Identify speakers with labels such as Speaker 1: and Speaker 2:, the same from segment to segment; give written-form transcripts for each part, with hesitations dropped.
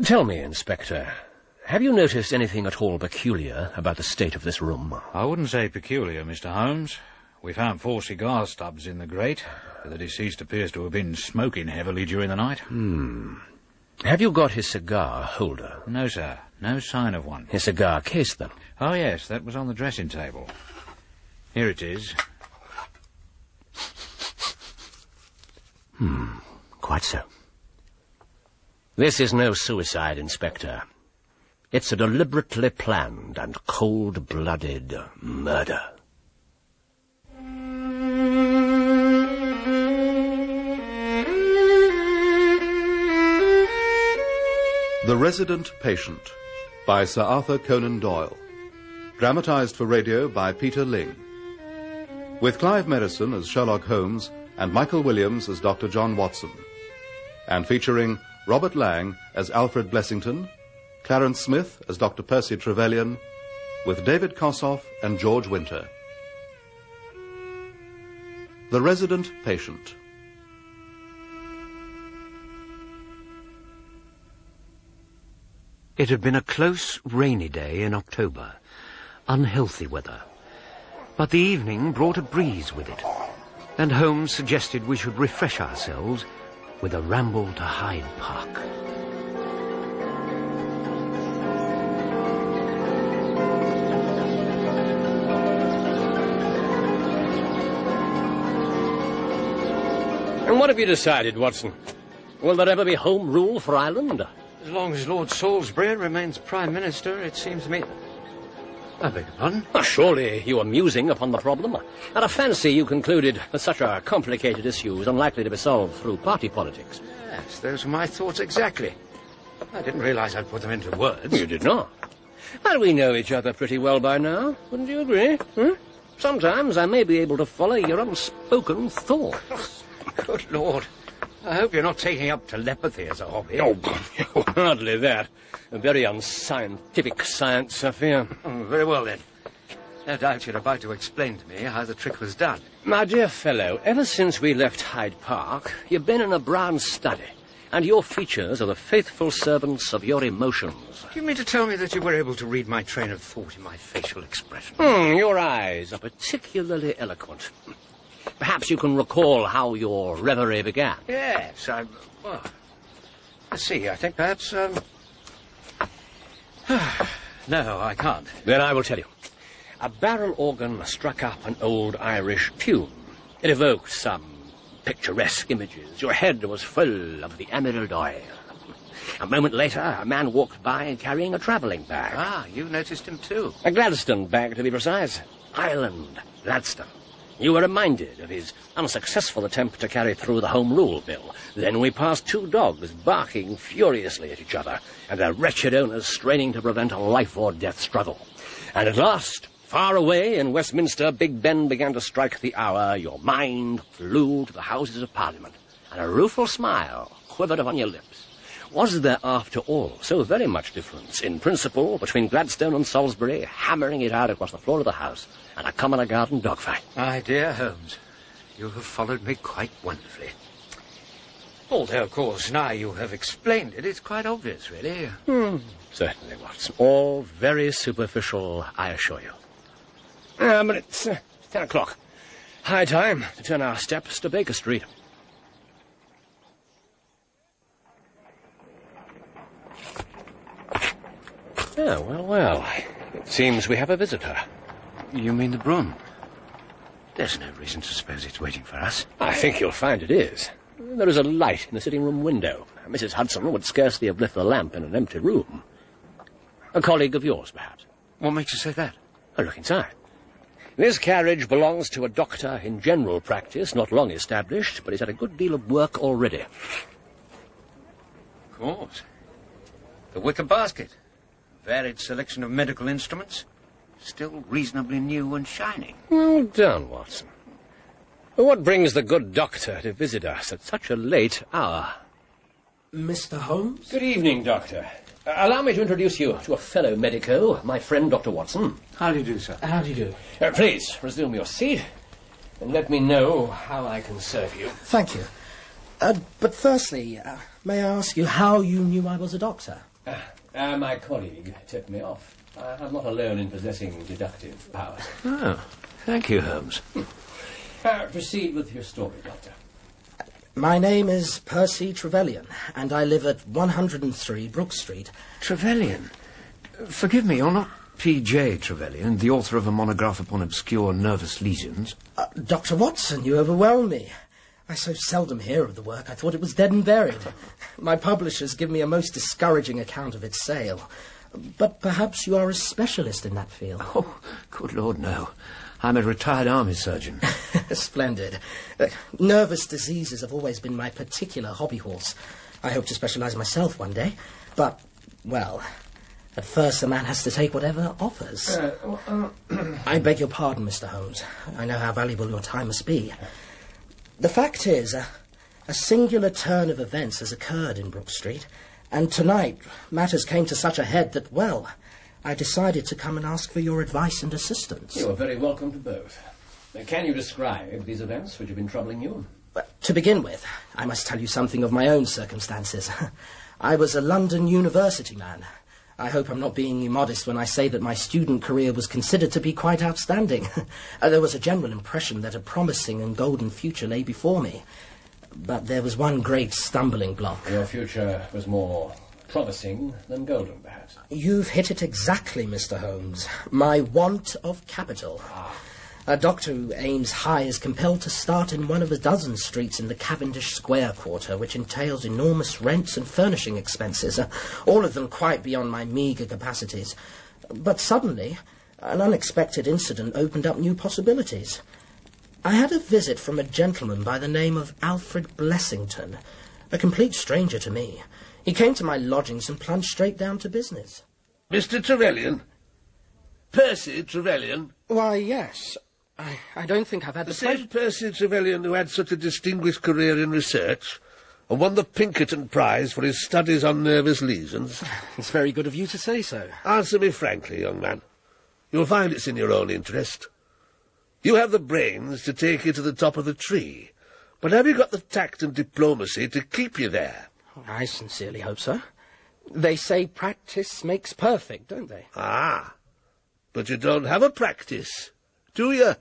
Speaker 1: Tell me, Inspector, have you noticed anything at all peculiar about the state of this room?
Speaker 2: I wouldn't say peculiar, Mr. Holmes. We found 4 cigar stubs in the grate. The deceased appears to have been smoking heavily during the night.
Speaker 1: Have you got his cigar holder?
Speaker 2: No, sir. No sign of one.
Speaker 1: His cigar case, then?
Speaker 2: Oh, yes, that was on the dressing table. Here it is.
Speaker 1: Quite so. This is no suicide, Inspector. It's a deliberately planned and cold-blooded murder.
Speaker 3: The Resident Patient by Sir Arthur Conan Doyle. Dramatised for radio by Peter Ling. With Clive Merrison as Sherlock Holmes and Michael Williams as Dr. John Watson. And featuring Robert Lang as Alfred Blessington, Clarence Smith as Dr. Percy Trevelyan, with David Kossoff and George Winter. The Resident Patient.
Speaker 4: It had been a close, rainy day in October. Unhealthy weather. But the evening brought a breeze with it, and Holmes suggested we should refresh ourselves with a ramble to Hyde Park.
Speaker 1: And what have you decided, Watson? Will there ever be Home Rule for Ireland?
Speaker 4: As long as Lord Salisbury remains Prime Minister, it seems to me... I beg your pardon?
Speaker 1: Surely you are musing upon the problem. Out of fancy you concluded that such a complicated issue is unlikely to be solved through party politics.
Speaker 4: Yes, those are my thoughts exactly. I didn't realize I'd put them into words.
Speaker 1: You did not. Well, we know each other pretty well by now. Wouldn't you agree? Sometimes I may be able to follow your unspoken thoughts.
Speaker 4: Good Lord. I hope you're not taking up telepathy as a hobby.
Speaker 1: Oh, hardly that. A very unscientific science, I fear.
Speaker 4: Oh, very well, then. No doubt you're about to explain to me how the trick was done.
Speaker 1: My dear fellow, ever since we left Hyde Park, you've been in a brown study, and your features are the faithful servants of your emotions.
Speaker 4: Do you mean to tell me that you were able to read my train of thought in my facial expression?
Speaker 1: Your eyes are particularly eloquent. Perhaps you can recall how your reverie began.
Speaker 4: Yes, well, let's see, I think perhaps, No, I can't.
Speaker 1: Then I will tell you. A barrel organ struck up an old Irish tune. It evoked some picturesque images. Your head was full of the emerald oil. A moment later, a man walked by carrying a travelling bag.
Speaker 4: Ah, you noticed him too.
Speaker 1: A Gladstone bag, to be precise. Ireland, Gladstone. You were reminded of his unsuccessful attempt to carry through the Home Rule Bill. Then we passed 2 dogs barking furiously at each other, and their wretched owners straining to prevent a life-or-death struggle. And at last, far away in Westminster, Big Ben began to strike the hour. Your mind flew to the Houses of Parliament, and a rueful smile quivered upon your lips. Was there, after all, so very much difference in principle between Gladstone and Salisbury hammering it out across the floor of the House and a Common Garden dogfight?
Speaker 4: My dear Holmes, you have followed me quite wonderfully. Although, of course, now you have explained it, it's quite obvious, really.
Speaker 1: Certainly, Watson. All very superficial, I assure you. But it's 10 o'clock. High time to turn our steps to Baker Street. Oh, well. It seems we have a visitor.
Speaker 4: You mean the broom? There's no reason to suppose it's waiting for us.
Speaker 1: I think you'll find it is. There is a light in the sitting-room window. Mrs. Hudson would scarcely have lit the lamp in an empty room. A colleague of yours, perhaps.
Speaker 4: What makes you say that?
Speaker 1: Look inside. This carriage belongs to a doctor in general practice, not long established, but he's had a good deal of work already.
Speaker 4: Of course. The wicker basket. Varied selection of medical instruments. Still reasonably new and shining.
Speaker 1: Well done, Watson. What brings the good doctor to visit us at such a late hour?
Speaker 5: Mr. Holmes?
Speaker 1: Good evening, Doctor. Allow me to introduce you to a fellow medico, my friend Dr. Watson.
Speaker 4: How do you do, sir?
Speaker 5: How do you do?
Speaker 1: Please, resume your seat, and let me know how I can serve you.
Speaker 5: Thank you. But firstly, may I ask you how you knew I was a doctor?
Speaker 1: My colleague tipped me off. I'm not alone in possessing deductive powers.
Speaker 4: Oh, thank you, Holmes.
Speaker 1: Proceed with your story, Doctor.
Speaker 5: My name is Percy Trevelyan, and I live at 103 Brook Street.
Speaker 4: Trevelyan? Forgive me, you're not P.J. Trevelyan, the author of a monograph upon obscure nervous lesions?
Speaker 5: Dr. Watson, you overwhelm me. I so seldom hear of the work, I thought it was dead and buried. My publishers give me a most discouraging account of its sale. But perhaps you are a specialist in that field.
Speaker 4: Oh, good Lord, no. I'm a retired army surgeon.
Speaker 5: Splendid. Nervous diseases have always been my particular hobby horse. I hope to specialise myself one day. But, well, at first a man has to take whatever offers. I beg your pardon, Mr. Holmes. I know how valuable your time must be. The fact is, a singular turn of events has occurred in Brook Street, and tonight matters came to such a head that, well, I decided to come and ask for your advice and assistance.
Speaker 1: You are very welcome to both. Can you describe these events which have been troubling you?
Speaker 5: To begin with, I must tell you something of my own circumstances. I was a London university man. I hope I'm not being immodest when I say that my student career was considered to be quite outstanding. There was a general impression that a promising and golden future lay before me. But there was one great stumbling block.
Speaker 1: Your future was more promising than golden, perhaps.
Speaker 5: You've hit it exactly, Mr. Holmes. My want of capital. A doctor who aims high is compelled to start in one of a dozen streets in the Cavendish Square quarter, which entails enormous rents and furnishing expenses, all of them quite beyond my meagre capacities. But suddenly, an unexpected incident opened up new possibilities. I had a visit from a gentleman by the name of Alfred Blessington, a complete stranger to me. He came to my lodgings and plunged straight down to business.
Speaker 6: Mr. Trevelyan? Percy Trevelyan?
Speaker 5: Why, yes. I don't think I've had
Speaker 6: the same Percy Trevelyan who had such a distinguished career in research and won the Pinkerton Prize for his studies on nervous lesions.
Speaker 5: It's very good of you to say so.
Speaker 6: Answer me frankly, young man. You'll find it's in your own interest. You have the brains to take you to the top of the tree, but have you got the tact and diplomacy to keep you there?
Speaker 5: I sincerely hope so. They say practice makes perfect, don't they?
Speaker 6: Ah, but you don't have a practice, do you?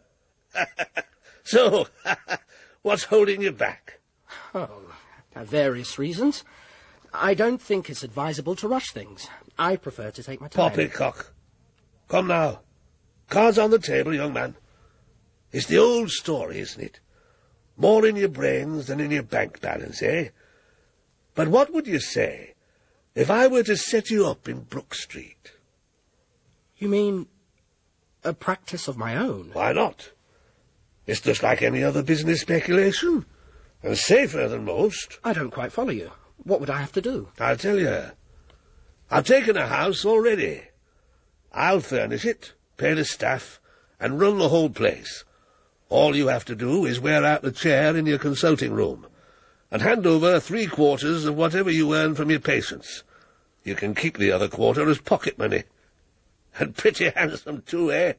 Speaker 6: So, what's holding you back?
Speaker 5: Oh, various reasons. I don't think it's advisable to rush things. I prefer to take my time.
Speaker 6: Poppycock. Come now. Cards on the table, young man. It's the old story, isn't it? More in your brains than in your bank balance, eh? But what would you say if I were to set you up in Brook Street?
Speaker 5: You mean a practice of my own?
Speaker 6: Why not? It's just like any other business speculation, and safer than most.
Speaker 5: I don't quite follow you. What would I have to do?
Speaker 6: I'll tell you. I've taken a house already. I'll furnish it, pay the staff, and run the whole place. All you have to do is wear out the chair in your consulting room, and hand over 3/4 of whatever you earn from your patients. You can keep the other quarter as pocket money. And pretty handsome too, eh?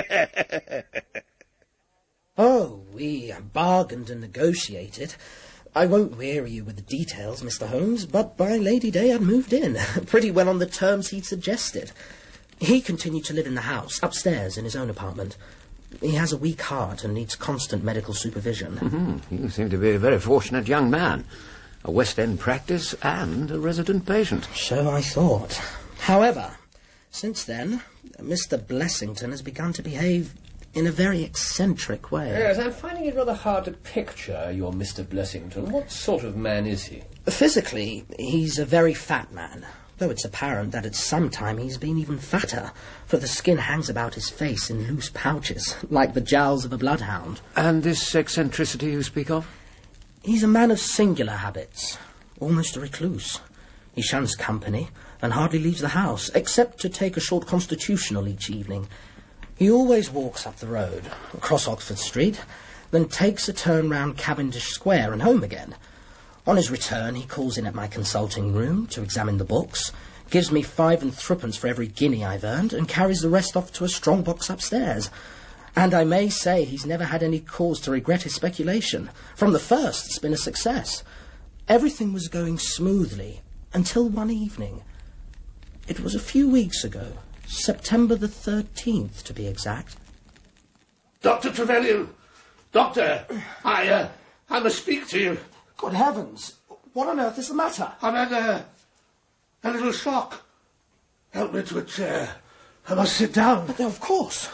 Speaker 5: Oh, we bargained and negotiated. I won't weary you with the details, Mr. Holmes, but by Lady Day I'd moved in, pretty well on the terms he'd suggested. He continued to live in the house, upstairs in his own apartment. He has a weak heart and needs constant medical supervision.
Speaker 4: Mm-hmm. You seem to be a very fortunate young man. A West End practice and a resident patient.
Speaker 5: So I thought. However, since then, Mr. Blessington has begun to behave in a very eccentric way.
Speaker 1: Yes, I'm finding it rather hard to picture your Mr. Blessington. What sort of man is he?
Speaker 5: Physically, he's a very fat man, though it's apparent that at some time he's been even fatter, for the skin hangs about his face in loose pouches, like the jowls of a bloodhound.
Speaker 4: And this eccentricity you speak of?
Speaker 5: He's a man of singular habits, almost a recluse. He shuns company and hardly leaves the house, except to take a short constitutional each evening. He always walks up the road, across Oxford Street, then takes a turn round Cavendish Square and home again. On his return, he calls in at my consulting room to examine the books, gives me 5 and 3 for every guinea I've earned, and carries the rest off to a strong box upstairs. And I may say he's never had any cause to regret his speculation. From the first, it's been a success. Everything was going smoothly until one evening. It was a few weeks ago, September the 13th, to be exact.
Speaker 6: Dr. Trevelyan! Doctor! I must speak to you.
Speaker 5: Good heavens! What on earth is the matter?
Speaker 6: I've had a little shock. Help me to a chair. I must sit down.
Speaker 5: But, of course.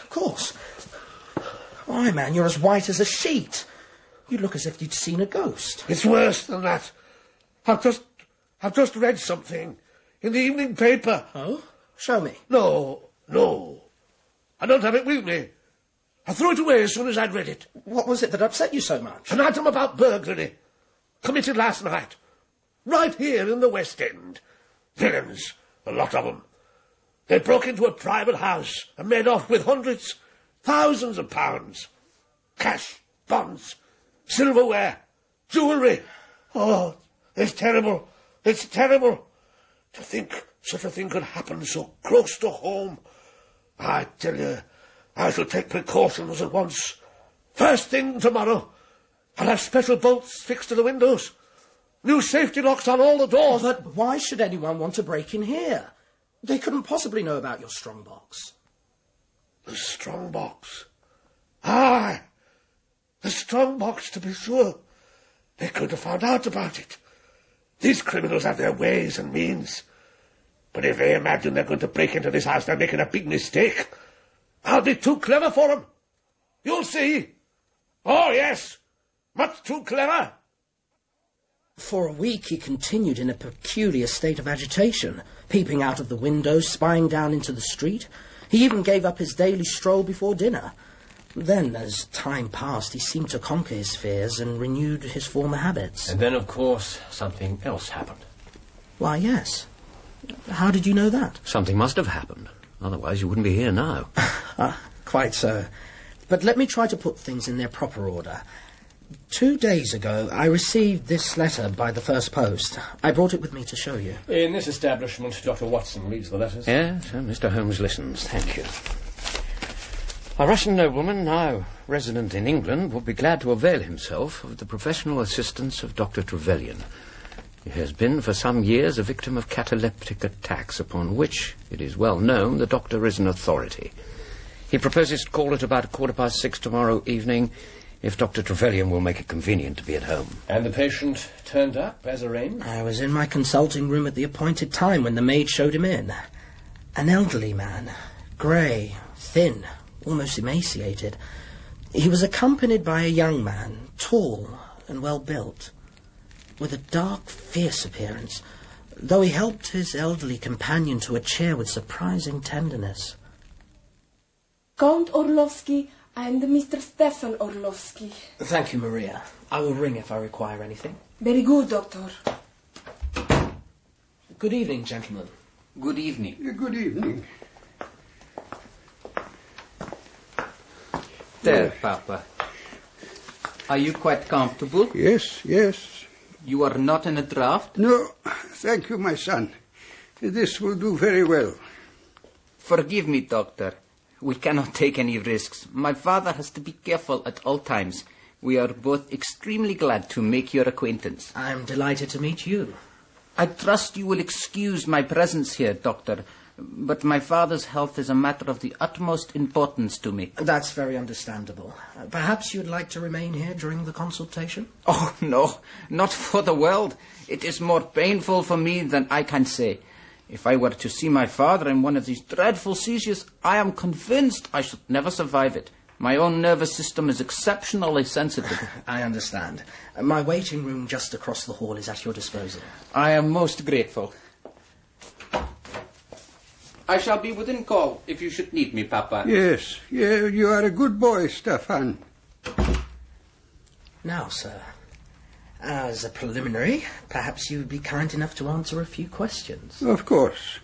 Speaker 5: Why, man, you're as white as a sheet. You look as if you'd seen a ghost.
Speaker 6: It's worse than that. I've just read something in the evening paper.
Speaker 5: Oh? Show me.
Speaker 6: No. I don't have it with me. I threw it away as soon as I'd read it.
Speaker 5: What was it that upset you so much?
Speaker 6: An item about burglary. Committed last night. Right here in the West End. Villains. A lot of them. They broke into a private house and made off with hundreds, thousands of pounds. Cash, bonds, silverware, jewellery. Oh, it's terrible. It's terrible. To think such a thing could happen so close to home. I tell you, I shall take precautions at once. First thing tomorrow, I'll have special bolts fixed to the windows. New safety locks on all the doors.
Speaker 5: But why should anyone want to break in here? They couldn't possibly know about your strong box.
Speaker 6: The strong box? Aye, the strong box, to be sure. They could have found out about it. These criminals have their ways and means. But if they imagine they're going to break into this house, they're making a big mistake. I'll be too clever for them. You'll see. Oh, yes, much too clever.
Speaker 5: For a week he continued in a peculiar state of agitation, peeping out of the windows, spying down into the street. He even gave up his daily stroll before dinner. Then, as time passed, he seemed to conquer his fears and renewed his former habits.
Speaker 1: And then, of course, something else happened.
Speaker 5: Why, yes. How did you know that?
Speaker 4: Something must have happened. Otherwise you wouldn't be here now.
Speaker 5: Quite so. But let me try to put things in their proper order. 2 days ago, I received this letter by the first post. I brought it with me to show you.
Speaker 1: In this establishment, Dr. Watson reads the letters.
Speaker 4: Yes, Mr. Holmes listens. Thank you. A Russian nobleman, now resident in England, would be glad to avail himself of the professional assistance of Dr. Trevelyan. He has been for some years a victim of cataleptic attacks, upon which it is well known the doctor is an authority. He proposes to call at about 6:15 tomorrow evening, if Dr. Trevelyan will make it convenient to be at home.
Speaker 1: And the patient turned up, as arranged?
Speaker 5: I was in my consulting room at the appointed time when the maid showed him in. An elderly man, grey, thin, almost emaciated. He was accompanied by a young man, tall and well-built, with a dark, fierce appearance, though he helped his elderly companion to a chair with surprising tenderness.
Speaker 7: Count Orlovsky and Mr. Stefan Orlovsky.
Speaker 5: Thank you, Maria. I will ring if I require anything.
Speaker 7: Very good, Doctor.
Speaker 5: Good evening, gentlemen.
Speaker 8: Good evening.
Speaker 9: Good evening.
Speaker 8: There, Papa. Are you quite comfortable?
Speaker 9: Yes.
Speaker 8: You are not in a draft?
Speaker 9: No, thank you, my son. This will do very well.
Speaker 8: Forgive me, Doctor. We cannot take any risks. My father has to be careful at all times. We are both extremely glad to make your acquaintance.
Speaker 5: I'm delighted to meet you.
Speaker 8: I trust you will excuse my presence here, Doctor, but my father's health is a matter of the utmost importance to me.
Speaker 5: That's very understandable. Perhaps you'd like to remain here during the consultation?
Speaker 8: Oh, no, not for the world. It is more painful for me than I can say. If I were to see my father in one of these dreadful seizures, I am convinced I should never survive it. My own nervous system is exceptionally sensitive.
Speaker 5: I understand. My waiting room just across the hall is at your disposal.
Speaker 8: I am most grateful. I shall be within call if you should need me, Papa.
Speaker 9: Yes, you are a good boy, Stefan.
Speaker 5: Now, sir, as a preliminary, perhaps you would be kind enough to answer a few questions.
Speaker 9: Of course.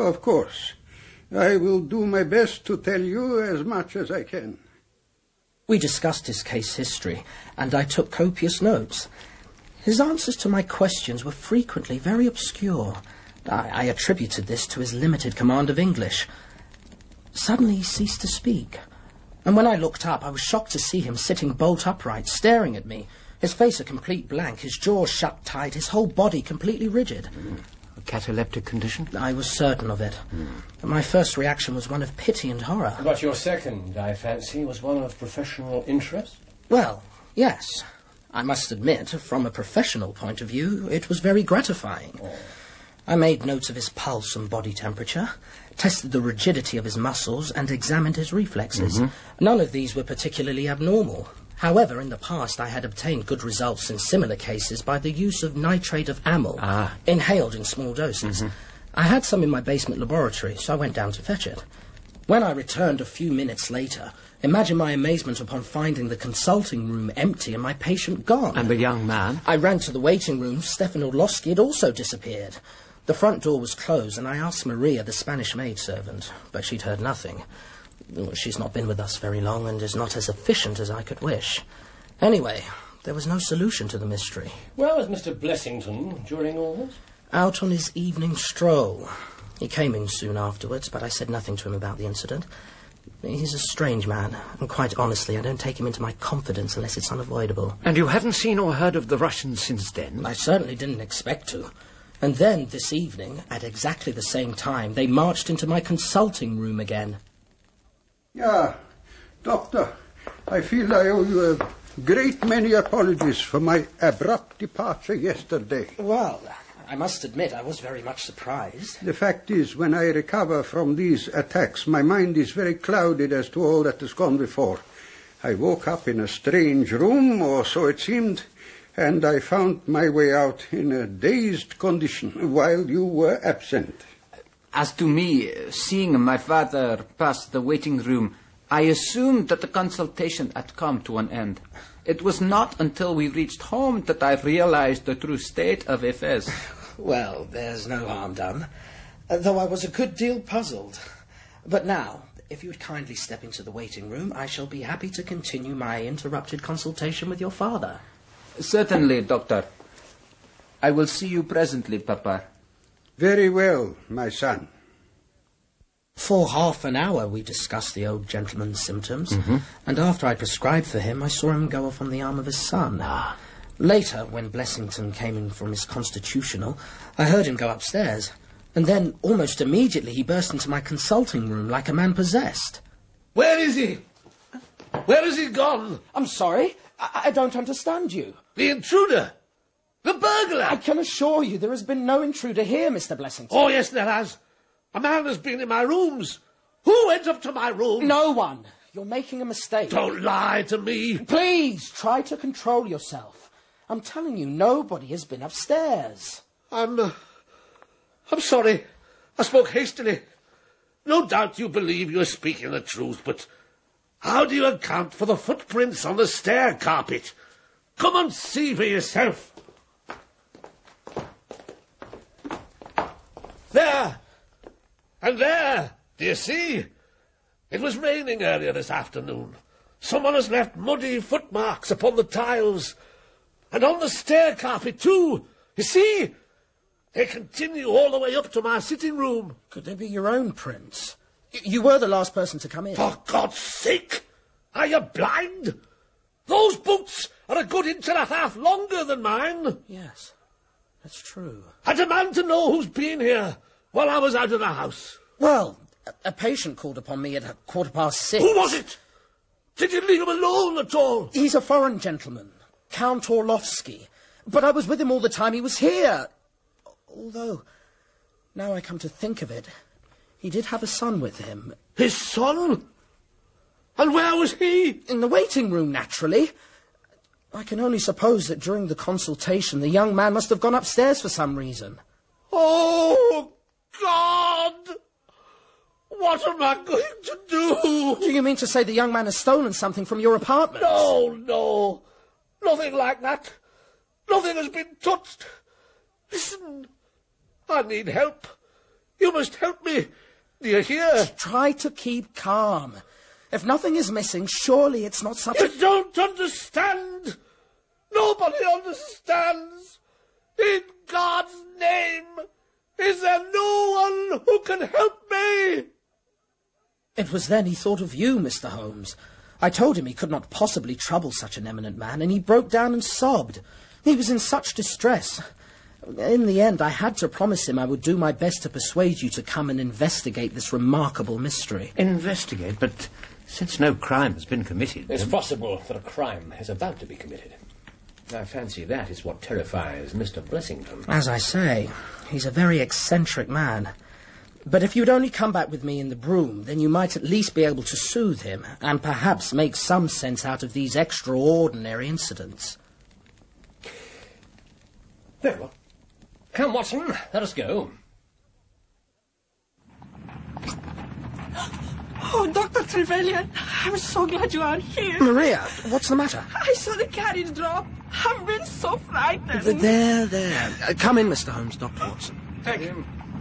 Speaker 9: I will do my best to tell you as much as I can.
Speaker 5: We discussed his case history, and I took copious notes. His answers to my questions were frequently very obscure. I attributed this to his limited command of English. Suddenly he ceased to speak, and when I looked up, I was shocked to see him sitting bolt upright, staring at me, His face a complete blank, his jaw shut tight, his whole body completely rigid.
Speaker 4: A cataleptic condition?
Speaker 5: I was certain of it. My first reaction was one of pity and horror.
Speaker 1: But your second, I fancy, was one of professional interest?
Speaker 5: Well, yes. I must admit, from a professional point of view, it was very gratifying. I made notes of his pulse and body temperature, tested the rigidity of his muscles, and examined his reflexes. None of these were particularly abnormal. However, in the past I had obtained good results in similar cases by the use of nitrate of amyl, inhaled in small doses. I had some in my basement laboratory, so I went down to fetch it. When I returned a few minutes later, imagine my amazement upon finding the consulting room empty and my patient gone.
Speaker 4: And the young man?
Speaker 5: I ran to the waiting room. Stefan Orlovsky had also disappeared. The front door was closed, and I asked Maria, the Spanish maidservant, but she'd heard nothing. She's not been with us very long and is not as efficient as I could wish. Anyway, there was no solution to the mystery.
Speaker 1: Where was Mr. Blessington during all this?
Speaker 5: Out on his evening stroll. He came in soon afterwards, but I said nothing to him about the incident. He's a strange man, and quite honestly, I don't take him into my confidence unless it's unavoidable.
Speaker 4: And you haven't seen or heard of the Russians since then?
Speaker 5: I certainly didn't expect to. And then, this evening, at exactly the same time, they marched into my consulting room again.
Speaker 9: Yeah, Doctor, I feel I owe you a great many apologies for my abrupt departure yesterday.
Speaker 5: Well, I must admit I was very much surprised.
Speaker 9: The fact is, when I recover from these attacks, my mind is very clouded as to all that has gone before. I woke up in a strange room, or so it seemed, and I found my way out in a dazed condition while you were absent.
Speaker 8: As to me, seeing my father pass the waiting room, I assumed that the consultation had come to an end. It was not until we reached home that I realized the true state of affairs.
Speaker 5: Well, there's no harm done, though I was a good deal puzzled. But now, if you would kindly step into the waiting room, I shall be happy to continue my interrupted consultation with your father.
Speaker 8: Certainly, Doctor. I will see you presently, Papa.
Speaker 9: Very well, my son.
Speaker 5: For half an hour we discussed the old gentleman's symptoms, and after I prescribed for him, I saw him go off on the arm of his son. Later, when Blessington came in from his constitutional, I heard him go upstairs, and then, almost immediately, he burst into my consulting room like a man possessed.
Speaker 6: Where is he? Where has he gone?
Speaker 5: I'm sorry, I don't understand you.
Speaker 6: The intruder! The burglar!
Speaker 5: I can assure you there has been no intruder here, Mr. Blessington.
Speaker 6: Oh, yes, there has. A man has been in my rooms. Who went up to my room?
Speaker 5: No one. You're making a mistake.
Speaker 6: Don't lie to me.
Speaker 5: Please, try to control yourself. I'm telling you, nobody has been upstairs.
Speaker 6: I'm sorry. I spoke hastily. No doubt you believe you're speaking the truth, but how do you account for the footprints on the stair carpet? Come and see for yourself. There! And there! Do you see? It was raining earlier this afternoon. Someone has left muddy footmarks upon the tiles. And on the stair carpet, too. You see? They continue all the way up to my sitting room.
Speaker 5: Could they be your own prints? You were the last person to come in.
Speaker 6: For God's sake! Are you blind? Those boots are a good inch and a half longer than mine.
Speaker 5: Yes, that's true.
Speaker 6: I demand to know who's been here while I was out of the house.
Speaker 5: Well, a patient called upon me at 6:15.
Speaker 6: Who was it? Did you leave him alone at all?
Speaker 5: He's a foreign gentleman, Count Orlovsky. But I was with him all the time he was here. Although, now I come to think of it, he did have a son with him.
Speaker 6: His son? And where was he?
Speaker 5: In the waiting room, naturally. I can only suppose that during the consultation the young man must have gone upstairs for some reason.
Speaker 6: Oh, God! What am I going to do?
Speaker 5: Do you mean to say the young man has stolen something from your apartment?
Speaker 6: No. Nothing like that. Nothing has been touched. Listen, I need help. You must help me. Do you hear?
Speaker 5: Try to keep calm. If nothing is missing, surely it's not such
Speaker 6: You don't understand. Nobody understands. In God's name, is there no one who can help me?
Speaker 5: It was then he thought of you, Mr. Holmes. I told him he could not possibly trouble such an eminent man, and he broke down and sobbed. He was in such distress. In the end, I had to promise him I would do my best to persuade you to come and investigate this remarkable mystery.
Speaker 4: Investigate? But since no crime has been committed...
Speaker 1: It's possible that a crime is about to be committed. I fancy that is what terrifies Mr. Blessington.
Speaker 5: As I say, he's a very eccentric man. But if you'd only come back with me in the brougham, then you might at least be able to soothe him, and perhaps make some sense out of these extraordinary incidents.
Speaker 1: Very well. Come, Watson, let us go.
Speaker 7: Oh, Dr. Trevelyan, I'm so glad you are here.
Speaker 5: Maria, what's the matter?
Speaker 7: I saw the carriage drop. I've been so frightened.
Speaker 5: There. Come in, Mr. Holmes, Dr. Watson.
Speaker 2: Thank you.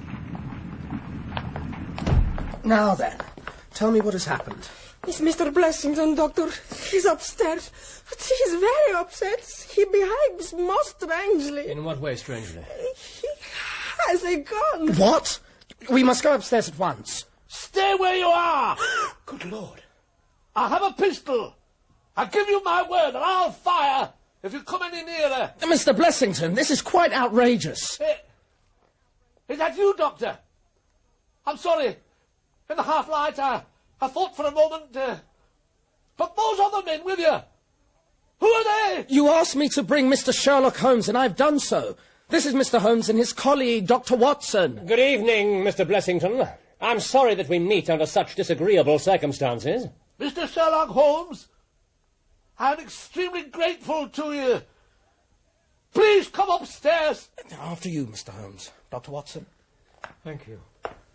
Speaker 5: Now then, tell me what has happened.
Speaker 7: It's Mr. Blessington, Doctor. He's upstairs, but he's very upset. He behaves most strangely.
Speaker 1: In what way, strangely?
Speaker 7: He has a gun.
Speaker 5: What? We must go upstairs at once.
Speaker 6: Stay where you are! Good Lord. I have a pistol. I give you my word that I'll fire if you come any nearer.
Speaker 5: Mr. Blessington, this is quite outrageous.
Speaker 6: Is that you, Doctor? I'm sorry. In the half-light, I thought for a moment... but those other men with you, who are they?
Speaker 5: You asked me to bring Mr. Sherlock Holmes, and I've done so. This is Mr. Holmes and his colleague, Dr. Watson.
Speaker 1: Good evening, Mr. Blessington. I'm sorry that we meet under such disagreeable circumstances.
Speaker 6: Mr. Sherlock Holmes, I'm extremely grateful to you. Please come upstairs.
Speaker 5: After you, Mr. Holmes. Dr. Watson.
Speaker 2: Thank you.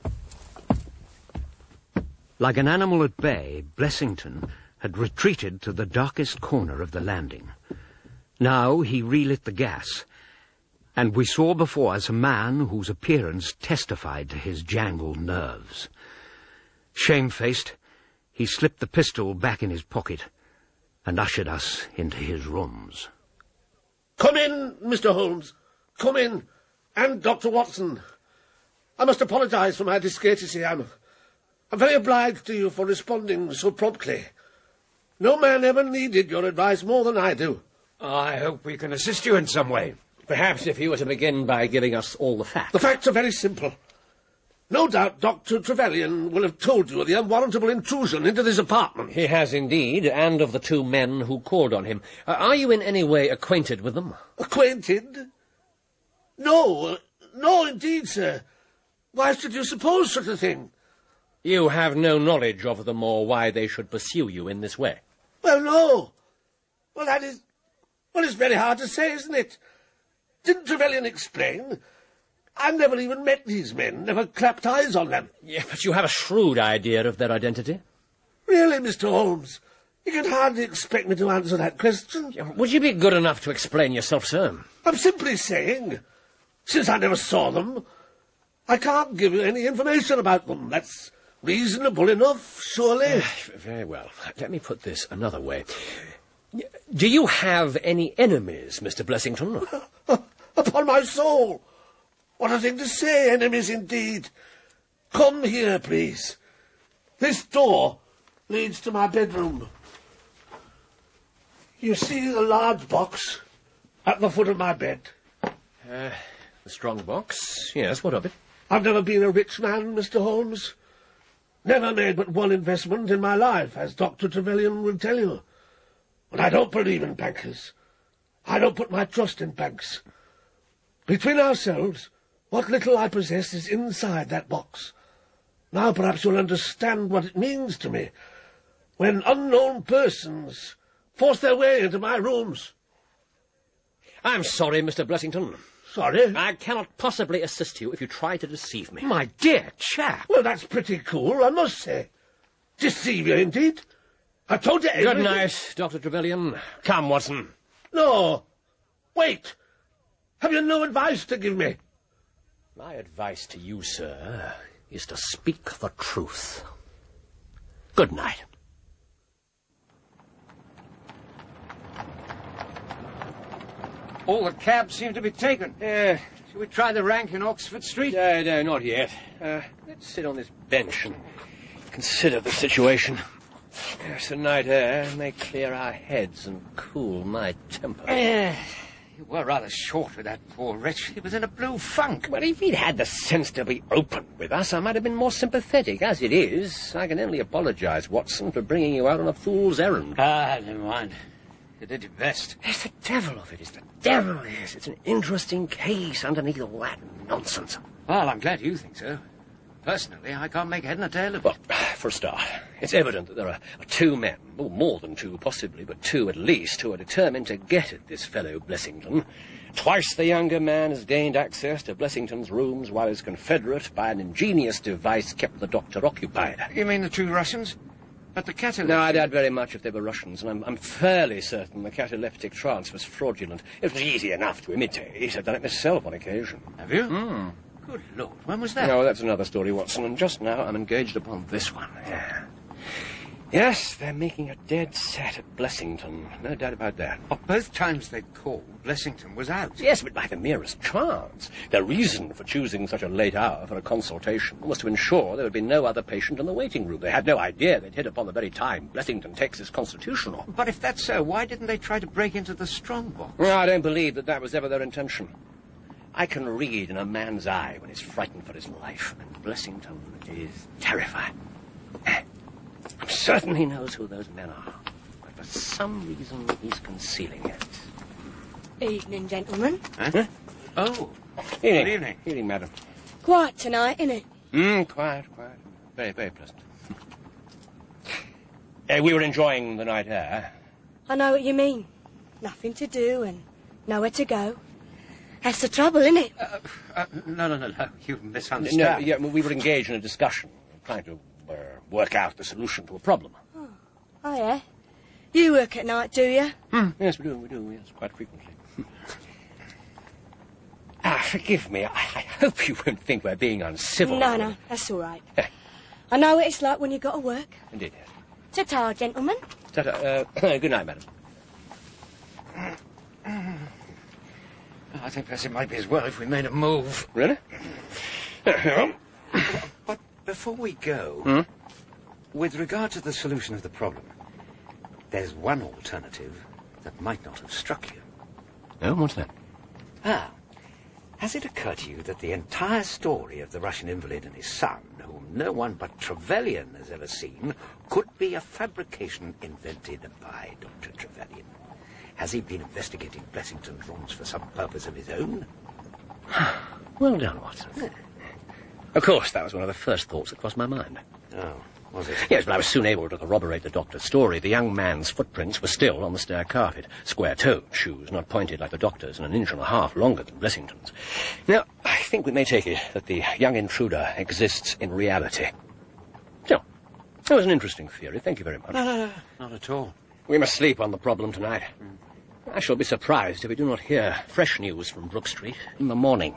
Speaker 4: Like an animal at bay, Blessington had retreated to the darkest corner of the landing. Now he relit the gas, and we saw before us a man whose appearance testified to his jangled nerves. Shamefaced, he slipped the pistol back in his pocket and ushered us into his rooms.
Speaker 6: Come in, Mr. Holmes. Come in. And Dr. Watson. I must apologise for my discourtesy. I'm very obliged to you for responding so promptly. No man ever needed your advice more than I do.
Speaker 4: I hope we can assist you in some way.
Speaker 1: Perhaps if you were to begin by giving us all the facts.
Speaker 6: The facts are very simple. No doubt Dr. Trevelyan will have told you of the unwarrantable intrusion into this apartment.
Speaker 1: He has indeed, and of the two men who called on him. Are you in any way acquainted with them?
Speaker 6: Acquainted? No, indeed, sir. Why should you suppose such a thing?
Speaker 1: You have no knowledge of them or why they should pursue you in this way?
Speaker 6: Well, no. Well, it's very hard to say, isn't it? Didn't Trevelyan explain? I've never even met these men, never clapped eyes on them.
Speaker 1: Yeah, but you have a shrewd idea of their identity.
Speaker 6: Really, Mr. Holmes? You can hardly expect me to answer that question.
Speaker 1: Would you be good enough to explain yourself, sir?
Speaker 6: I'm simply saying, since I never saw them, I can't give you any information about them. That's reasonable enough, surely.
Speaker 1: Very well. Let me put this another way. Do you have any enemies, Mr. Blessington?
Speaker 6: Upon my soul! What a thing to say, enemies indeed. Come here, please. This door leads to my bedroom. You see the large box at the foot of my bed?
Speaker 1: The strong box? Yes, what of it?
Speaker 6: I've never been a rich man, Mr. Holmes. Never made but one investment in my life, as Dr. Trevelyan will tell you. And I don't believe in bankers. I don't put my trust in banks. Between ourselves, what little I possess is inside that box. Now perhaps you'll understand what it means to me when unknown persons force their way into my rooms.
Speaker 1: I'm sorry, Mr. Blessington.
Speaker 6: Sorry?
Speaker 1: I cannot possibly assist you if you try to deceive me.
Speaker 4: My dear chap!
Speaker 6: Well, that's pretty cool, I must say. Deceive you, indeed. I told you everything.
Speaker 1: Good night, Dr. Trevelyan. Come, Watson.
Speaker 6: No. Wait. Have you no advice to give me?
Speaker 1: My advice to you, sir, is to speak the truth. Good night.
Speaker 2: All the cabs seem to be taken. Shall we try the rank in Oxford Street?
Speaker 1: No, not yet. Let's sit on this bench and consider the situation. Yes, the night air may clear our heads and cool my temper.
Speaker 4: You were rather short with that poor wretch. He was in a blue funk.
Speaker 1: Well, if he'd had the sense to be open with us, I might have been more sympathetic. As it is, I can only apologise, Watson, for bringing you out on a fool's errand.
Speaker 4: Never mind. You did your best.
Speaker 1: It's the devil of it. It's the devil, yes. It's an interesting case underneath all that nonsense.
Speaker 4: Well, I'm glad you think so. Personally, I can't make head nor tail of it.
Speaker 1: Well, for a start, it's evident that there are two men, or more than two possibly, but two at least, who are determined to get at this fellow Blessington. Twice the younger man has gained access to Blessington's rooms, while his confederate, by an ingenious device, kept the doctor occupied.
Speaker 4: You mean the two Russians? But the cataleptic...
Speaker 1: No, I doubt very much if they were Russians, and I'm fairly certain the cataleptic trance was fraudulent. It was easy enough to imitate. I've done it myself on occasion.
Speaker 4: Have you? Good Lord, when was that?
Speaker 1: No, that's another story, Watson, and just now I'm engaged upon this one. Yeah. Yes, they're making a dead set at Blessington. No doubt about that.
Speaker 4: Oh, both times they called, Blessington was out.
Speaker 1: Yes, but by the merest chance. Their reason for choosing such a late hour for a consultation was to ensure there would be no other patient in the waiting room. They had no idea they'd hit upon the very time Blessington takes his constitutional.
Speaker 4: But if that's so, why didn't they try to break into the strong box?
Speaker 1: Well, I don't believe that was ever their intention. I can read in a man's eye when he's frightened for his life, and Blessington is terrified. I'm certain he knows who those men are, but for some reason he's concealing it.
Speaker 7: Evening, gentlemen.
Speaker 4: Huh? Oh,
Speaker 1: Evening.
Speaker 4: Good evening.
Speaker 1: Evening, madam.
Speaker 7: Quiet tonight, innit?
Speaker 1: Quiet. Very, very pleasant. We were enjoying the night air.
Speaker 7: I know what you mean. Nothing to do and nowhere to go. That's the trouble, innit?
Speaker 4: No. You misunderstand.
Speaker 1: We were engaged in a discussion, trying to work out the solution to a problem.
Speaker 7: Oh, yeah? You work at night, do you?
Speaker 1: Yes, we do, yes, quite frequently. Forgive me. I hope you won't think we're being uncivil.
Speaker 7: No, that's all right. I know what it's like when you've got to work.
Speaker 1: Indeed, yes.
Speaker 7: Ta-ta, gentlemen.
Speaker 1: Ta-ta. Good night, madam.
Speaker 4: I think perhaps it might be as well if we made a move.
Speaker 1: Really?
Speaker 4: But before we go, with regard to the solution of the problem, there's one alternative that might not have struck you.
Speaker 1: Oh, what's that?
Speaker 4: Has it occurred to you that the entire story of the Russian invalid and his son, whom no one but Trevelyan has ever seen, could be a fabrication invented by Dr. Trevelyan? Has he been investigating Blessington's rooms for some purpose of his own?
Speaker 1: Well done, Watson. Of course, that was one of the first thoughts that crossed my mind.
Speaker 4: Oh, was it?
Speaker 1: Yes, but I was soon able to corroborate the doctor's story. The young man's footprints were still on the stair carpet. Square-toed shoes, not pointed like the doctor's, and 1.5 inches longer than Blessington's. Now, I think we may take it that the young intruder exists in reality. So, that was an interesting theory. Thank you very much.
Speaker 4: No, not at all.
Speaker 1: We must sleep on the problem tonight. I shall be surprised if we do not hear fresh news from Brook Street in the morning.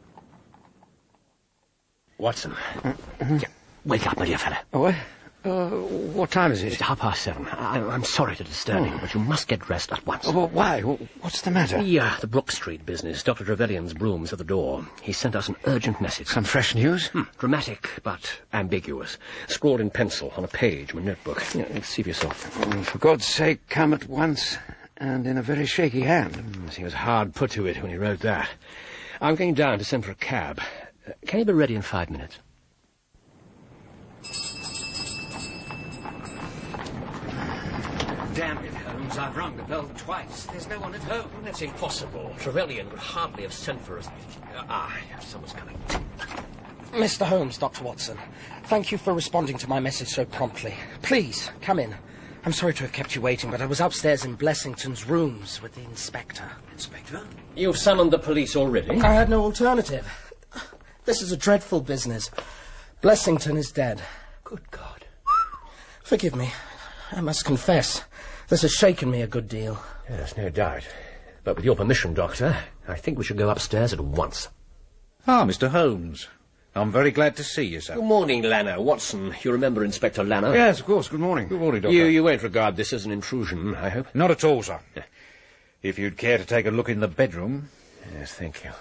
Speaker 1: Watson. Wake up, my dear fellow.
Speaker 4: What? What time is it?
Speaker 1: It's 7:30. I'm sorry to disturb you, but you must get dressed at once.
Speaker 4: Well, why? What's the matter?
Speaker 1: The Brook Street business. Dr. Trevelyan's broom's at the door. He sent us an urgent message.
Speaker 4: Some fresh news?
Speaker 1: Dramatic, but ambiguous. Scrawled in pencil on a page of a notebook. See for yourself.
Speaker 4: For God's sake, come at once, and in a very shaky hand.
Speaker 1: He was hard put to it when he wrote that. I'm going down to send for a cab. Can you be ready in 5 minutes?
Speaker 4: Damn it, Holmes. I've rung the bell twice. There's no one at home.
Speaker 1: That's impossible. Trevelyan would hardly have sent for us. Someone's coming.
Speaker 5: Mr. Holmes, Dr. Watson, thank you for responding to my message so promptly. Please, come in. I'm sorry to have kept you waiting, but I was upstairs in Blessington's rooms with the inspector.
Speaker 4: Inspector?
Speaker 1: You've summoned the police already?
Speaker 5: I had no alternative. This is a dreadful business. Blessington is dead.
Speaker 1: Good God.
Speaker 5: Forgive me. I must confess, this has shaken me a good deal.
Speaker 1: Yes, no doubt. But with your permission, Doctor, I think we should go upstairs at once.
Speaker 2: Mr. Holmes. I'm very glad to see you, sir.
Speaker 1: Good morning, Lanner. Watson, you remember Inspector Lanner?
Speaker 2: Yes, of course. Good morning. Good morning, Doctor.
Speaker 1: You won't regard this as an intrusion, I hope?
Speaker 2: Not at all, sir. If you'd care to take a look in the bedroom.
Speaker 1: Yes, thank you.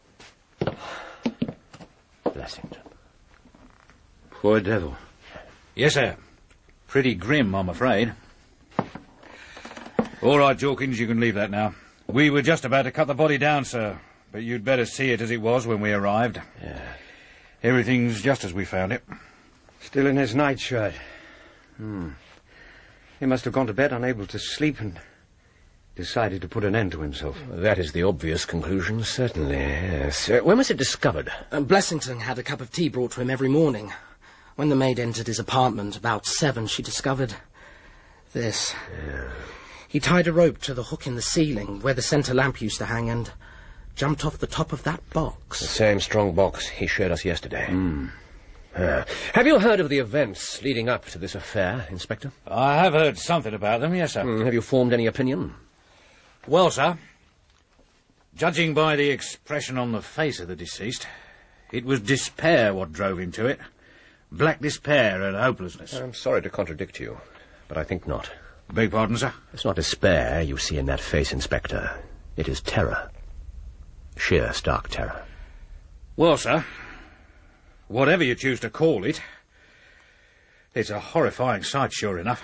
Speaker 1: Blessington. Poor devil.
Speaker 2: Yes, sir. Pretty grim, I'm afraid. All right, Jorkins, you can leave that now. We were just about to cut the body down, sir, but you'd better see it as it was when we arrived.
Speaker 4: Yeah.
Speaker 2: Everything's just as we found it.
Speaker 4: Still in his nightshirt. He must have gone to bed unable to sleep and decided to put an end to himself.
Speaker 1: That is the obvious conclusion, certainly, yes. When was it discovered?
Speaker 5: Blessington had a cup of tea brought to him every morning. When the maid entered his apartment about 7, she discovered this.
Speaker 1: Yeah.
Speaker 5: He tied a rope to the hook in the ceiling where the centre lamp used to hang and jumped off the top of that box.
Speaker 1: The same strong box he showed us yesterday. Have you heard of the events leading up to this affair, Inspector?
Speaker 2: I have heard something about them, yes, sir.
Speaker 1: Have you formed any opinion?
Speaker 2: Well, sir, judging by the expression on the face of the deceased, it was despair what drove him to it. Black despair and hopelessness.
Speaker 1: I'm sorry to contradict you, but I think not.
Speaker 2: Beg pardon, sir?
Speaker 1: It's not despair you see in that face, Inspector. It is terror. Sheer, stark terror.
Speaker 2: Well, sir, whatever you choose to call it, it's a horrifying sight, sure enough.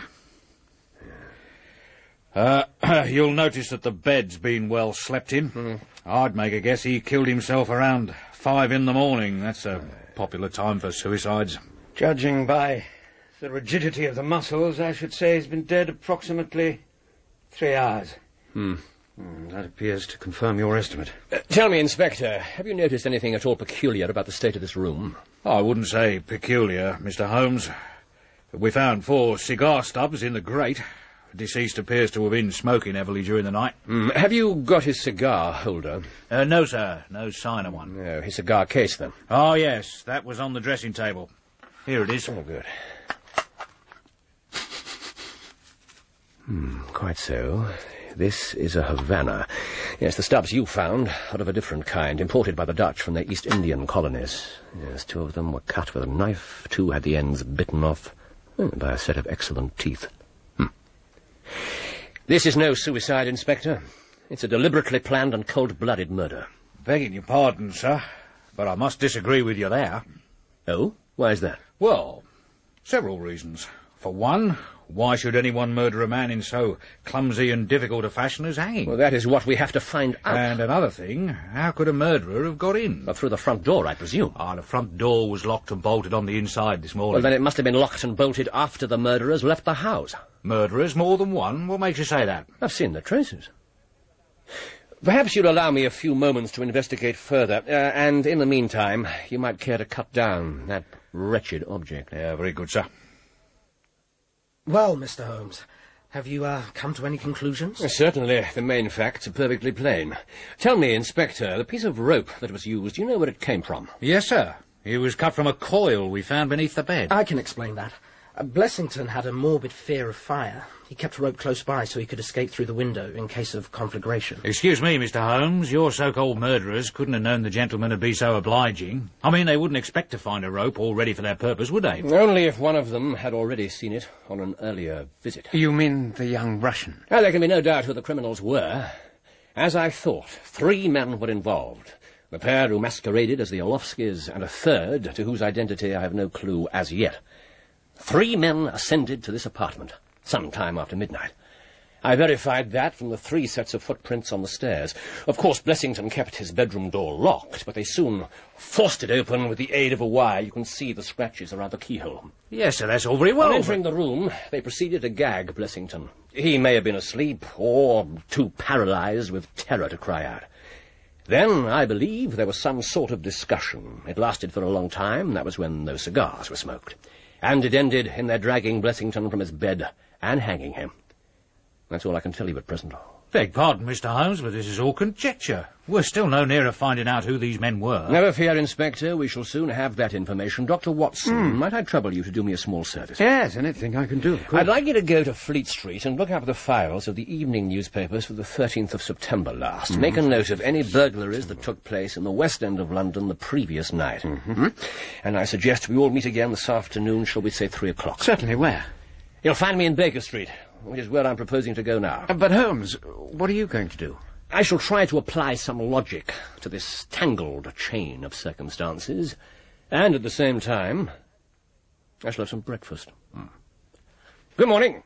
Speaker 2: You'll notice that the bed's been well slept in. I'd make a guess he killed himself around 5 in the morning. That's a popular time for suicides.
Speaker 4: Judging by the rigidity of the muscles, I should say he's been dead approximately 3 hours. That appears to confirm your estimate.
Speaker 1: Tell me, Inspector, have you noticed anything at all peculiar about the state of this room?
Speaker 2: I wouldn't say peculiar, Mr. Holmes. We found 4 cigar stubs in the grate. Deceased appears to have been smoking heavily during the night.
Speaker 1: Have you got his cigar holder?
Speaker 2: No, sir. No sign of one.
Speaker 1: No, his cigar case, then?
Speaker 2: Oh, yes. That was on the dressing table. Here it is.
Speaker 1: Oh, good. Quite so. This is a Havana. Yes, the stubs you found are of a different kind, imported by the Dutch from their East Indian colonies. Yes, 2 of them were cut with a knife, 2 had the ends bitten off by a set of excellent teeth. This is no suicide, Inspector. It's a deliberately planned and cold-blooded murder.
Speaker 2: Begging your pardon, sir, but I must disagree with you there.
Speaker 1: Oh? Why is that?
Speaker 2: Well, several reasons. For one, why should anyone murder a man in so clumsy and difficult a fashion as hanging?
Speaker 1: Well, that is what we have to find out.
Speaker 2: And another thing, how could a murderer have got in?
Speaker 1: Well, through the front door, I presume.
Speaker 2: The front door was locked and bolted on the inside this morning.
Speaker 1: Well, then it must have been locked and bolted after the murderers left the house.
Speaker 2: Murderers? More than one? What makes you say that?
Speaker 1: I've seen the traces. Perhaps you'll allow me a few moments to investigate further, and in the meantime, you might care to cut down that wretched object.
Speaker 2: Yeah, very good, sir.
Speaker 5: Well, Mr. Holmes, have you come to any conclusions?
Speaker 1: Certainly, the main facts are perfectly plain. Tell me, Inspector, the piece of rope that was used, do you know where it came from?
Speaker 2: Yes, sir. It was cut from a coil we found beneath the bed.
Speaker 5: I can explain that. Blessington had a morbid fear of fire. He kept a rope close by so he could escape through the window in case of conflagration.
Speaker 2: Excuse me, Mr. Holmes, your so-called murderers couldn't have known the gentleman would be so obliging. I mean, they wouldn't expect to find a rope all ready for their purpose, would they?
Speaker 1: Only if one of them had already seen it on an earlier visit.
Speaker 4: You mean the young Russian?
Speaker 1: Well, there can be no doubt who the criminals were. As I thought, 3 men were involved. The pair who masqueraded as the Orlovskis, and a third to whose identity I have no clue as yet. 3 men ascended to this apartment some time after midnight. I verified that from the 3 sets of footprints on the stairs. Of course, Blessington kept his bedroom door locked, but they soon forced it open with the aid of a wire. You can see the scratches around the keyhole.
Speaker 2: Yes, sir, that's all very well.
Speaker 1: On entering the room, they proceeded to gag Blessington. He may have been asleep or too paralyzed with terror to cry out. Then, I believe, there was some sort of discussion. It lasted for a long time. That was when those cigars were smoked. And it ended in their dragging Blessington from his bed and hanging him. That's all I can tell you at present.
Speaker 2: Beg pardon, Mr. Holmes, but this is all conjecture. We're still no nearer finding out who these men were.
Speaker 1: Never fear, Inspector. We shall soon have that information. Dr. Watson, might I trouble you to do me a small service?
Speaker 4: Yes, anything I can do, of course.
Speaker 1: I'd like you to go to Fleet Street and look up the files of the evening newspapers for the 13th of September last. Make a note of any burglaries that took place in the West End of London the previous night. And I suggest we all meet again this afternoon, shall we say 3 o'clock?
Speaker 4: Certainly, where?
Speaker 1: You'll find me in Baker Street, which is where I'm proposing to go now.
Speaker 4: But, Holmes, what are you going to do?
Speaker 1: I shall try to apply some logic to this tangled chain of circumstances, and at the same time, I shall have some breakfast. Good morning.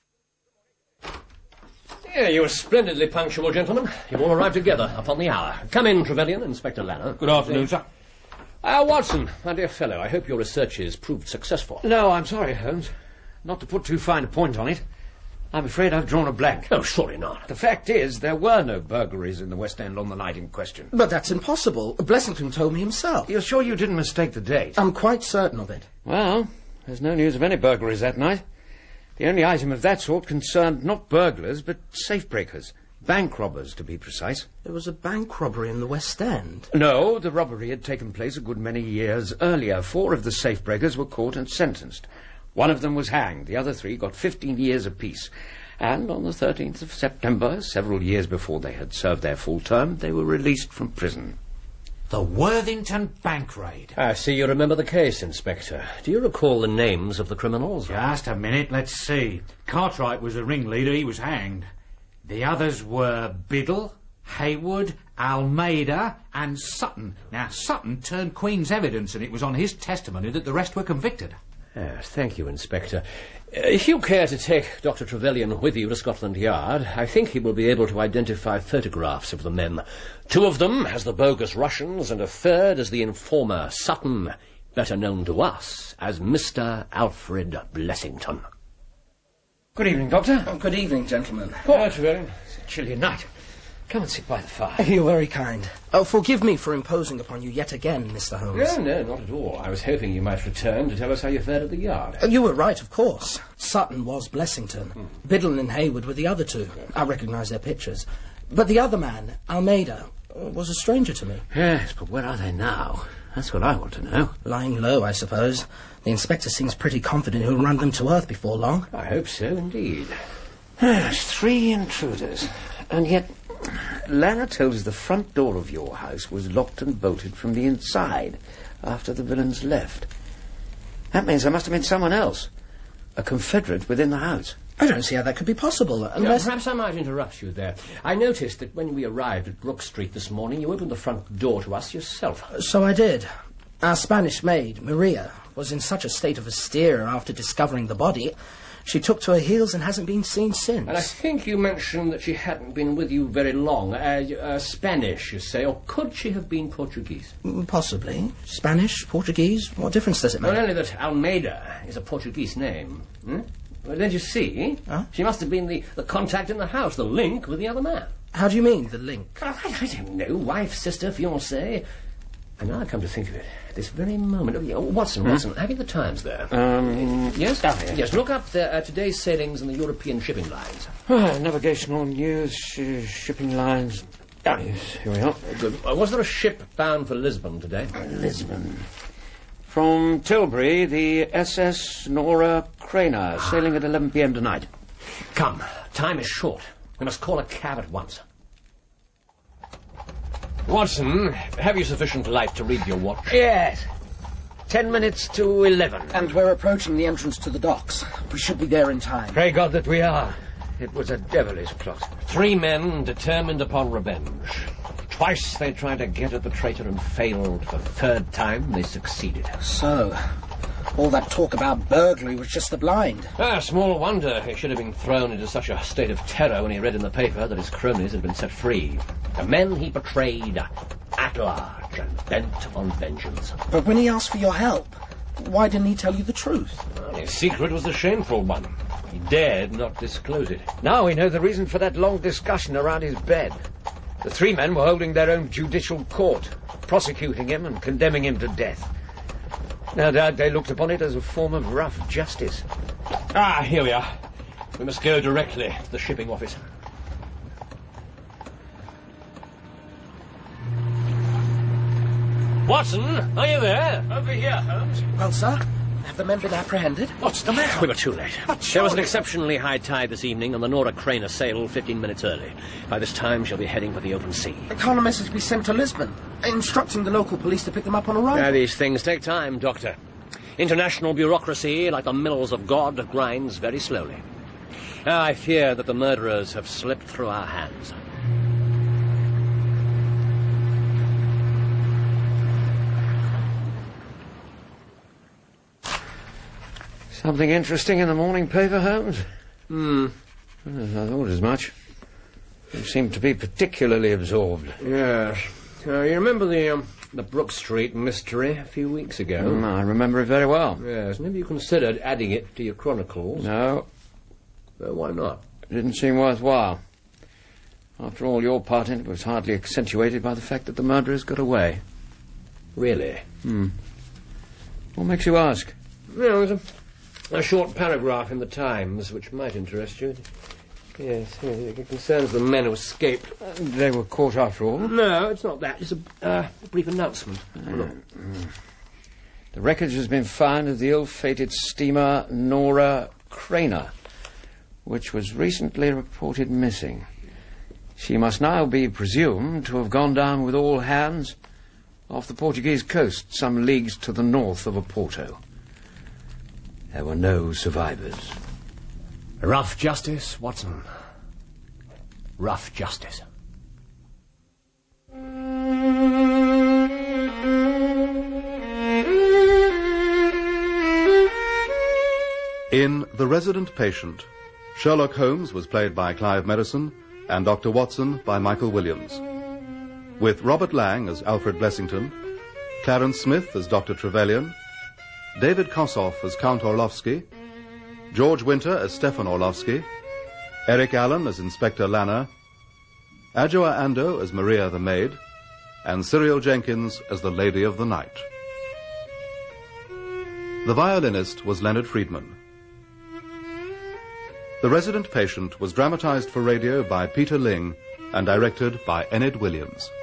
Speaker 1: Yeah, you were splendidly punctual, gentlemen. You've all arrived together upon the hour. Come in, Trevelyan, Inspector Lanner.
Speaker 2: Good afternoon, sir.
Speaker 1: Watson, my dear fellow, I hope your researches proved successful.
Speaker 2: No, I'm sorry, Holmes. Not to put too fine a point on it, I'm afraid I've drawn a blank.
Speaker 1: Oh, surely not.
Speaker 2: The fact is, there were no burglaries in the West End on the night in question.
Speaker 5: But that's impossible. Blessington told me himself.
Speaker 2: You're sure you didn't mistake the date?
Speaker 5: I'm quite certain of it.
Speaker 2: Well, there's no news of any burglaries that night. The only item of that sort concerned not burglars, but safe-breakers. Bank robbers, to be precise.
Speaker 5: There was a bank robbery in the West End.
Speaker 2: No, the robbery had taken place a good many years earlier. 4 of the safe-breakers were caught and sentenced. 1 of them was hanged. The other 3 got 15 years apiece. And on the 13th of September, several years before they had served their full term, they were released from prison.
Speaker 10: The Worthington bank raid.
Speaker 1: I see you remember the case, Inspector. Do you recall the names of the criminals?
Speaker 10: Just a minute, let's see. Cartwright was the ringleader, he was hanged. The others were Biddle, Haywood, Almeida and Sutton. Now, Sutton turned Queen's evidence, and it was on his testimony that the rest were convicted.
Speaker 1: Yes, thank you, Inspector. If you care to take Dr. Trevelyan with you to Scotland Yard, I think he will be able to identify photographs of the men. 2 of them as the bogus Russians, and a third as the informer Sutton, better known to us as Mr. Alfred Blessington.
Speaker 2: Good evening, Doctor.
Speaker 5: Oh, good evening, gentlemen.
Speaker 1: Poor Trevelyan.
Speaker 2: It's a chilly night. Come and sit by the fire.
Speaker 5: You're very kind. Oh, forgive me for imposing upon you yet again, Mr. Holmes.
Speaker 1: No, not at all. I was hoping you might return to tell us how you fared at the Yard.
Speaker 5: You were right, of course. Sutton was Blessington. Biddle and Haywood were the other 2. I recognise their pictures. But the other man, Almeida, was a stranger to me.
Speaker 1: Yes, but where are they now? That's what I want to know.
Speaker 5: Lying low, I suppose. The inspector seems pretty confident he'll run them to earth before long.
Speaker 1: I hope so, indeed.
Speaker 2: Yes, 3 intruders. And yet, Lanner tells us the front door of your house was locked and bolted from the inside after the villains left. That means there must have been someone else. A confederate within the house.
Speaker 5: I don't see how that could be possible, unless...
Speaker 1: Perhaps I might interrupt you there. I noticed that when we arrived at Brook Street this morning, you opened the front door to us yourself.
Speaker 5: So I did. Our Spanish maid, Maria, was in such a state of hysteria after discovering the body, she took to her heels and hasn't been seen since.
Speaker 1: And I think you mentioned that she hadn't been with you very long. Spanish, you say, or could she have been Portuguese?
Speaker 5: Possibly. Spanish, Portuguese, what difference does it make?
Speaker 1: Well, only that Almeida is a Portuguese name. Well, don't you see?
Speaker 5: Huh?
Speaker 1: She must have been the contact in the house, the link with the other man.
Speaker 5: How do you mean, the link?
Speaker 1: I don't know. Wife, sister, fiancée. And now I come to think of it, this very moment... Oh, Watson, have you the Times there? Yes? Yes, look up today's sailings in the European shipping lines.
Speaker 2: Navigational news, shipping lines... Ah, yes, here we are.
Speaker 1: Good. Was there a ship bound for Lisbon today?
Speaker 2: Lisbon. From Tilbury, the SS Nora Craner, sailing at 11 p.m. tonight.
Speaker 1: Come, time is short. We must call a cab at once. Watson, have you sufficient light to read your watch?
Speaker 2: Yes. 10 minutes to 11.
Speaker 5: And we're approaching the entrance to the docks. We should be there in time.
Speaker 2: Pray God that we are. It was a devilish plot.
Speaker 1: 3 men determined upon revenge. Twice they tried to get at the traitor and failed. The 3rd time they succeeded.
Speaker 5: So, all that talk about burglary was just a blind.
Speaker 1: Small wonder he should have been thrown into such a state of terror when he read in the paper that his cronies had been set free. The men he betrayed at large and bent upon vengeance.
Speaker 5: But when he asked for your help, why didn't he tell you the truth?
Speaker 1: Well, his secret was the shameful one. He dared not disclose it.
Speaker 2: Now we know the reason for that long discussion around his bed. The 3 men were holding their own judicial court, prosecuting him and condemning him to death. No doubt they looked upon it as a form of rough justice.
Speaker 1: Here we are. We must go directly to the shipping office. Watson, are you there?
Speaker 10: Over here, Holmes.
Speaker 5: Well, sir, have the men been apprehended?
Speaker 10: What's the matter?
Speaker 1: We were too late. There was an exceptionally high tide this evening, and the Nora Craner sailed 15 minutes early. By this time, she'll be heading for the open sea.
Speaker 5: Can't a message be sent to Lisbon, instructing the local police to pick them up on arrival?
Speaker 1: These things take time, Doctor. International bureaucracy, like the mills of God, grinds very slowly. I fear that the murderers have slipped through our hands.
Speaker 2: Something interesting in the morning paper, Holmes?
Speaker 1: Hmm.
Speaker 2: I thought as much. You seem to be particularly absorbed.
Speaker 1: Yes. You remember the Brook Street mystery a few weeks ago?
Speaker 2: I remember it very well.
Speaker 1: Yes. Maybe you considered adding it to your chronicles?
Speaker 2: No.
Speaker 1: Why not?
Speaker 2: It didn't seem worthwhile. After all, your part in it was hardly accentuated by the fact that the murderers got away.
Speaker 1: Really?
Speaker 2: What makes you ask?
Speaker 1: There's a short paragraph in the Times which might interest you. Yes, it concerns the men who escaped.
Speaker 2: They were caught after all?
Speaker 1: No, it's not that. It's a brief announcement.
Speaker 2: The wreckage has been found of the ill-fated steamer Nora Craner, which was recently reported missing. She must now be presumed to have gone down with all hands off the Portuguese coast, some leagues to the north of Oporto. There were no survivors.
Speaker 1: Rough justice, Watson. Rough justice.
Speaker 3: In The Resident Patient, Sherlock Holmes was played by Clive Merrison and Dr. Watson by Michael Williams, with Robert Lang as Alfred Blessington, Clarence Smith as Dr. Trevelyan, David Kossoff as Count Orlovsky, George Winter as Stefan Orlovsky, Eric Allen as Inspector Lanner, Adjoa Ando as Maria the Maid, and Cyril Jenkins as the Lady of the Night. The violinist was Leonard Friedman. The Resident Patient was dramatized for radio by Peter Ling and directed by Enid Williams.